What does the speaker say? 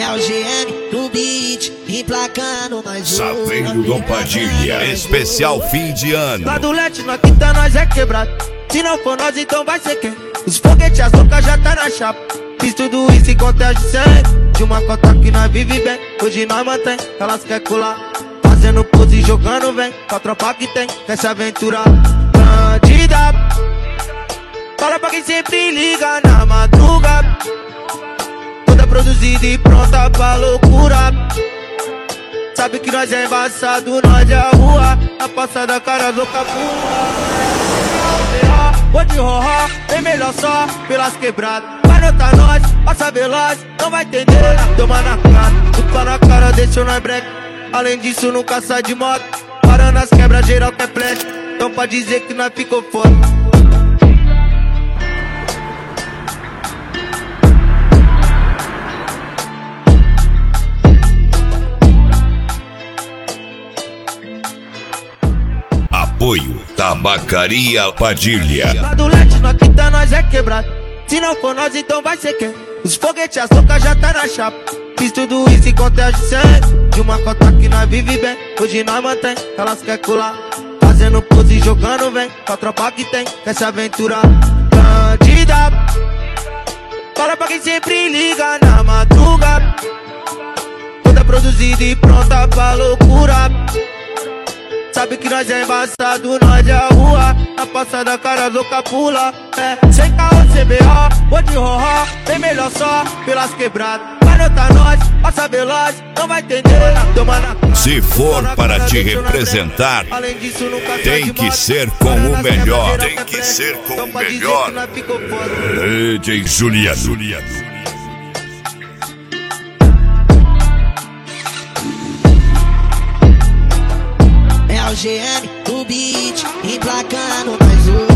É o GM do beat, emplacando mais um. Saveiro Dom Padilha, especial fim de ano. Lá do leste, na quinta, nós é quebrado. Se não for nós, então vai ser quem? Os foguetes, as loucas já tá na chapa. Fiz tudo isso em contagem de 100. De uma cota que nós vive bem. Hoje nós mantém, elas quer colar. Fazendo pose e jogando vem. Com a tropa que tem, quer se aventurar. Bandida, fala pra quem sempre liga na madruga. Toda produzida e pronta pra loucura. Sabe que nós é embaçado, nós é a rua. Na passada cara louca pula. Vou de roró, bem melhor só pelas quebradas. Vai notar nós, passa veloz, não vai entender. Toma na cara, chupa na cara, deixa nós break. Além disso nunca sai de moto. Parando as quebras, geral que é flash. Então pode dizer que nós ficou fora. Apoio Tabacaria Padilha. Lá do leste, na quinta, nós é quebrado. Se não for nós, então vai ser quem? Os foguetes, as loucas já tá na chapa. Fiz tudo isso em contagem de 100. De uma cota que nós vive bem. Hoje nós mantém, elas quer colar. Fazendo pose e jogando vem. Com a tropa que tem, quer se aventurar. Bandida, fala pra quem sempre liga na madruga. Toda produzida e pronta pra loucura. Sabe que nós é embaçado, nós é a rua. Na passada cara louca pula. Sem caô, CBO, vou de roró. Bem melhor só pelas quebradas. Vai notar nós, passa veloz, não vai entender. Toma na cara. Se for para te representar, tem que ser com o melhor. Tem que ser com o melhor. DJ Juliano. É o GM do beat, emplacando mais um.